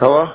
Hello?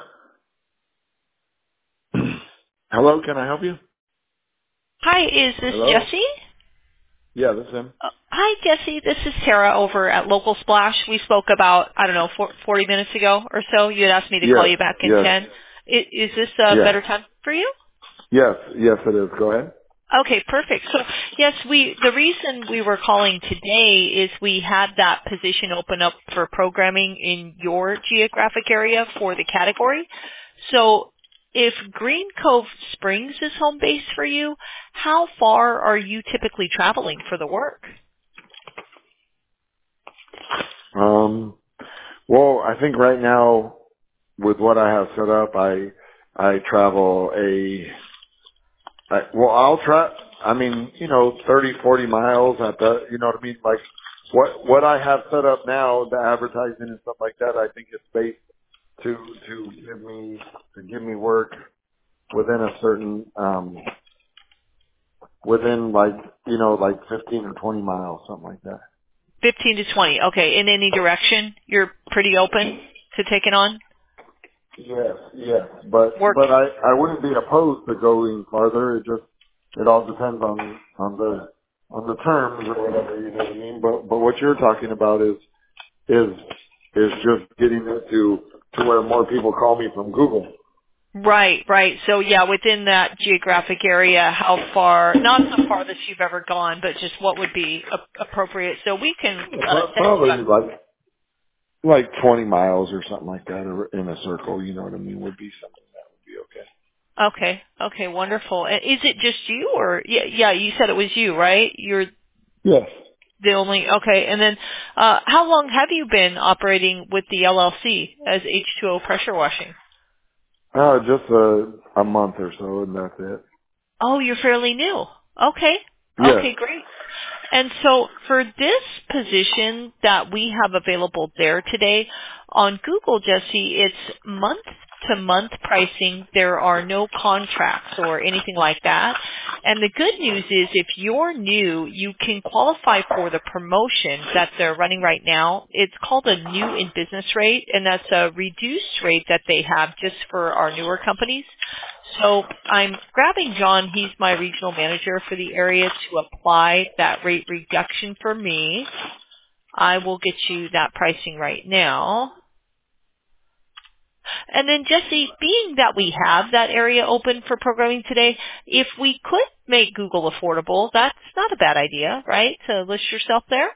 Hello, can I help you? Hi, is this Hello? Jesse? Yeah, this is him. Hi, Jesse. This is Tara over at Local Splash. We spoke about, I don't know, 40 minutes ago or so. You had asked me to call Yes, you back in yes, 10. Is this a yeah. better time for you? Yes, it is. Go ahead. Okay, perfect. So, yes, the reason we were calling today is we had that position open up for programming in your geographic area for the category. So, if Green Cove Springs is home base for you, how far are you typically traveling for the work? Um, well, I think right now with what I have set up, I travel I'll try, I mean, 30, 40 miles at the, you know what I mean? Like what I have set up now, the advertising and stuff like that, I think it's based to give me work within a certain, within like 15 or 20 miles, something like that. 15 to 20. Okay. In any direction, you're pretty open to taking on Yes. But work? I wouldn't be opposed to going farther. It all depends on the terms or whatever, you know what I mean? But what you're talking about is just getting it to where more people call me from Google. Right, right. So yeah, within that geographic area, how far, not the farthest you've ever gone, but just what would be appropriate. So we can send you Probably like 20 miles or something like that, or in a circle, you know what I mean, would be something that would be okay. okay, okay, wonderful. And is it just you or, yeah, you said it was you, right? You're Yes. the only, okay. And then, how long have you been operating with the LLC as H2O pressure washing? Just a month or so, and that's it. Oh, you're fairly new. Okay. Yes. Okay, great. And so for this position that we have available there today on Google, Jesse, it's month to month pricing. There are no contracts or anything like that. And the good news is if you're new, you can qualify for the promotion that they're running right now. It's called a new in business rate, and that's a reduced rate that they have just for our newer companies. So I'm grabbing John. He's my regional manager for the area to apply that rate reduction for me. I will get you that pricing right now. And then Jesse, being that we have that area open for programming today, if we could make Google affordable, that's not a bad idea, right? To list yourself there?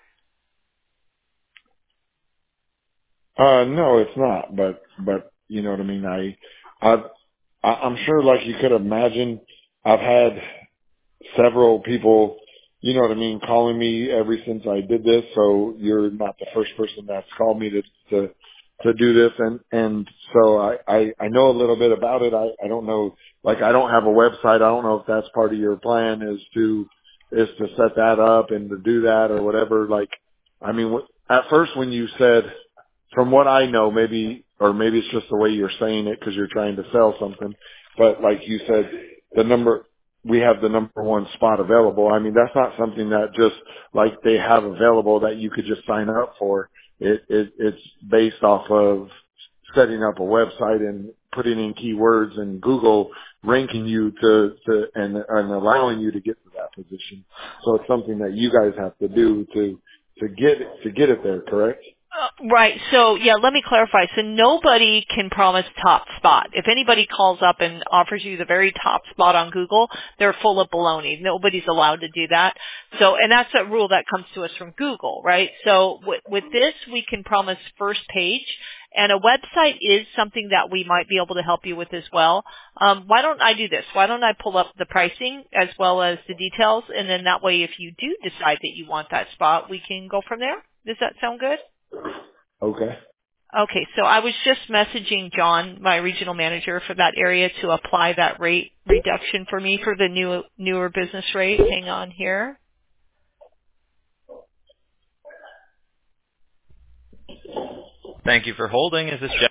No, it's not. But you know what I mean. I've, I'm sure, like you could imagine, I've had several people, you know what I mean, calling me ever since I did this. So you're not the first person that's called me to do this. And so I know a little bit about it. I don't know, like I don't have a website. I don't know if that's part of your plan is to set that up and to do that or whatever. Like, I mean, at first when you said, from what I know, maybe it's just the way you're saying it because you're trying to sell something. But like you said, we have the number one spot available. I mean, that's not something that just like they have available that you could just sign up for. It's based off of setting up a website and putting in keywords and Google ranking you and allowing you to get to that position. So it's something that you guys have to do to get it there, correct? Right. So yeah, let me clarify. So nobody can promise top spot. If anybody calls up and offers you the very top spot on Google, they're full of baloney. Nobody's allowed to do that. So, and that's a rule that comes to us from Google, right? So with this, we can promise first page. And a website is something that we might be able to help you with as well. Why don't I do this? Why don't I pull up the pricing as well as the details, and then that way, if you do decide that you want that spot, we can go from there. Does that sound good? Okay. Okay, so I was just messaging John, my regional manager for that area, to apply that rate reduction for me for the newer business rate. Hang on here. Thank you for holding. Is this Jeff?